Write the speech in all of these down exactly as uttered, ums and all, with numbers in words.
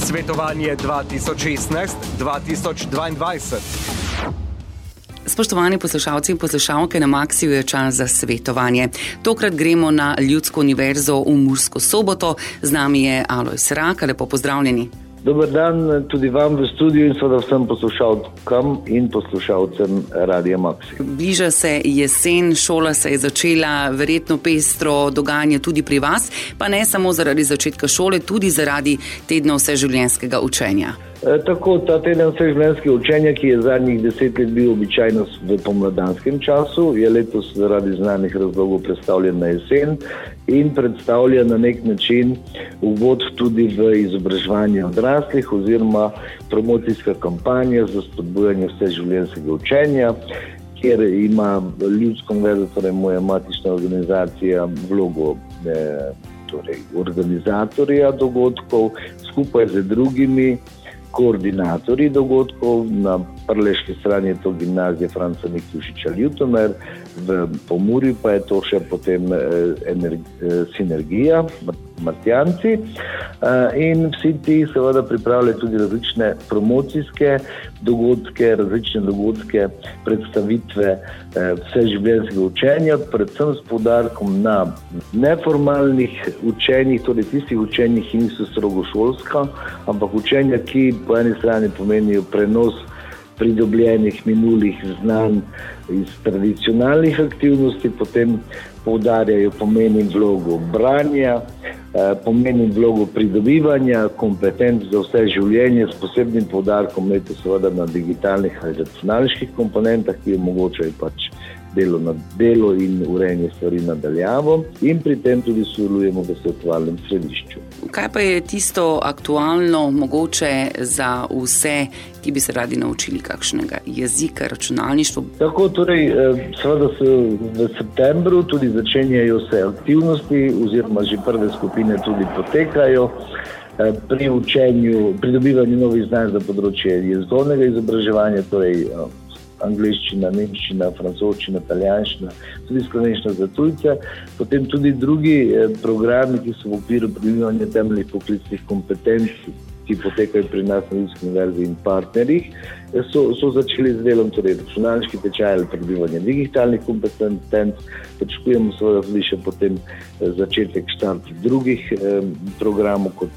Svetovanje dva tisoč šestnajst dva tisoč dvaindvajset. Spoštovani poslušalci in poslušalke, na Maxiju je čas za svetovanje. Tokrat gremo na Ljudsko univerzo v Mursko Soboto. Z nami je Alojz Rak, lepo pozdravljeni. Dober dan tudi vam v studiu in seveda vsem poslušalkam in poslušalcem Radia Maxi. Bliža se jesen, šola se je začela, verjetno pestro dogajanje tudi pri vas, pa ne samo zaradi začetka šole, tudi zaradi tedna vseživljenjskega učenja. E, tako, ta teden vseživljenjskega učenja, ki je zadnjih deset let bil običajno v pomladanskem času, je letos zaradi znanih razlogov predstavljen na jesen in predstavlja na nek način uvod tudi v izobraževanje odraslih oziroma promocijska kampanja za spodbujanje vseživljenjskega učenja, kjer ima Ljudska univerza, torej moja matična organizacija, vlogo eh, torej, organizatorja dogodkov, skupaj z drugimi koordinatorji dogodkov. Na prleški strani je to gimnazija Franca Miklušiča Ljutomer, v Pomurju pa je to še potem eh, Sinergija, Martjanci, eh, in vsi ti seveda pripravljajo tudi različne promocijske dogodke, različne dogodke, predstavitve eh, vseživljenjskega učenja, predvsem s poudarkom na neformalnih učenjih, torej tistih učenjih, ki niso strogo šolska, ampak učenja, ki po eni strani pomenijo prenos pridobljenih minulih znanj iz tradicionalnih aktivnosti, potem poudarjajo pomen in vlogo branja, pomen in vlogo pridobivanja kompetenc za vse življenje s posebnim poudarkom letos seveda na digitalnih ali računalniških komponentah, ki omogočajo pač delo na delo in urejanje stvari nadaljavo, in pri tem tudi sodelujemo v svetovalnem središču. Kaj pa je tisto aktualno mogoče za vse, ki bi se radi naučili kakšnega jezika, računalništvo? Tako, torej, seveda se v septembru tudi začenjajo se aktivnosti oziroma že prve skupine tudi potekajo pri učenju, pridobivanju novih znanj za področje jezikovnega izobraževanja, torej angleščina, nemščina, francoščina, italijanščina, tudi slovenščina za tujce, potem tudi drugi programi, ki so v okviru pridobivanja temeljnih poklicnih kompetenc, ki potekajo pri nas na Ljudski univerzi in partnerjih, so, so začeli z delom, torej računalniški tečaj ali pridobivanje digitalnih kompetenc. Pričakujemo seveda tudi še potem začetek štart drugih eh, programov kot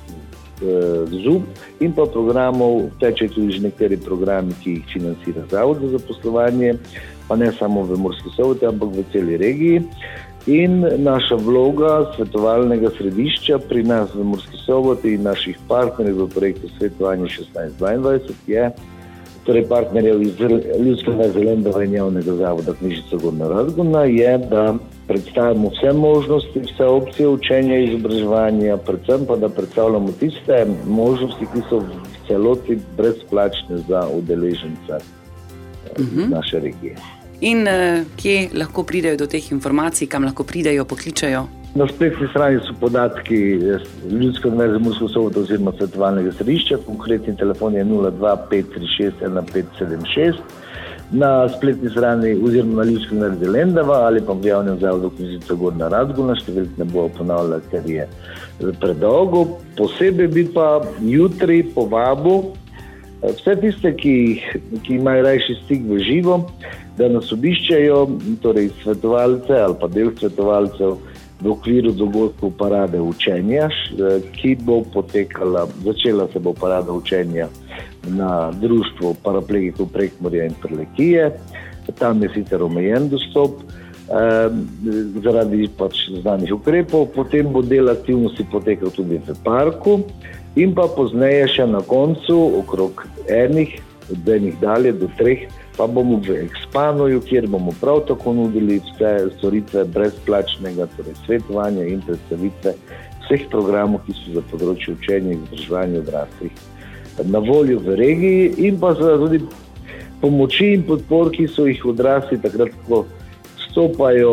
Zub in pa programov, teče tudi že nekateri programi, ki jih financira Zavod za zaposlovanje, pa ne samo v Murski Soboti, ampak v celi regiji. In naša vloga svetovalnega središča pri nas v Murski Soboti in naših partnerjev v projektu Svetovanje šestnajst dvaindvajset je, torej partnerjev iz Ljudske univerze Lendava in javnega zavoda Knjižnica Gornja Radgona, je, da predstavimo vse možnosti, vse opcije učenja in izobraževanja, predvsem pa da predstavljamo tiste možnosti, ki so v celoti brezplačne za udeležence uh-huh. naše regije. In uh, kje lahko pridejo do teh informacij, kam lahko pridejo, pokličajo? Na spletni strani so podatki Ljudske univerze Mursko Soboto oziroma svetovalnega središča, konkretni telefon je nula dva pet tri šest ena pet sedem šest. Na spletni strani oziroma na Ljudski univerzi Lendava ali pa v javnem zavodu Knjižnica Gornja Radgona, številk ne bo ponavljala, ker je predolgo. Posebej bi pa jutri povabil vse tiste, ki, ki imajo rajši stik v živo, da nas obiščejo, torej svetovalce ali pa del svetovalcev v okviru dogodkov Parade učenja, ki bo potekala, začela se bo Parada učenja na društvu paraplegikov Prekmurja in Prlekije. Tam je sicer omejen dostop eh, zaradi pač znanih ukrepov, potem bo del aktivnosti potekal tudi v parku in pa pozneje še na koncu, okrog enih, od enih dalje do treh, pa bomo v Ekspanoju, kjer bomo prav tako nudili vse storitve brezplačnega, torej svetovanja in predstavitve vseh programov, ki so za področje učenja in izobraževanja odraslih na voljo v regiji, in pa tudi pomoči in podpor, ki so jih odrasli takrat, ko vstopajo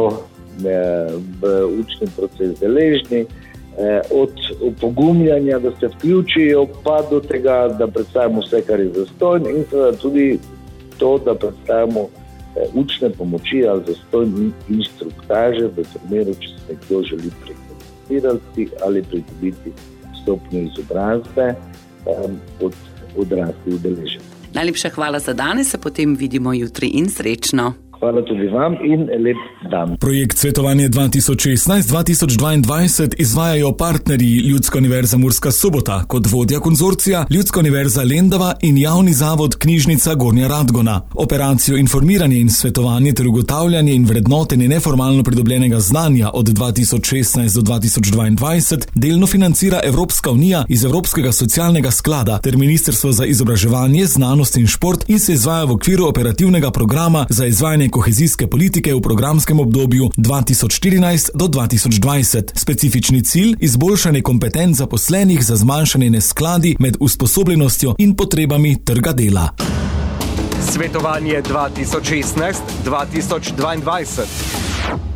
v učni proces deležni, od opogumljanja, da se vključijo, pa do tega, da predstavimo vse, kar je zastojno, in seveda tudi to, da predstavimo učne pomoči ali zastojne instruktaže v primeru, če se nekdo želi prekvalificirati ali pridobiti stopnjo izobrazbe um, od odrasli udeležen. Najlepša hvala za danes, se potem vidimo jutri in srečno. Hvala tudi vam in lep dan. Projekt Svetovanje dva tisoč šestnajst dva tisoč dvaindvajset izvajajo partnerji Ljudska univerza Murska Sobota kot vodja konzorcija, Ljudska univerza Lendava in javni zavod Knjižnica Gornja Radgona. Operacijo informiranje in svetovanje ter ugotavljanje in vrednotenje neformalno pridobljenega znanja od dva tisoč šestnajst do dva tisoč dvaindvajset delno financira Evropska unija iz Evropskega socialnega sklada ter Ministrstvo za izobraževanje, znanost in šport in se izvaja v okviru operativnega programa za izvajanje kohezijske politike v programskem obdobju dva tisoč štirinajst do dva tisoč dvajset. Specifični cilj: izboljšanje kompetenc zaposlenih za zmanjšanje neskladij med usposobljenostjo in potrebami trga dela. Svetovanje dva tisoč šestnajst dva tisoč dvaindvajset.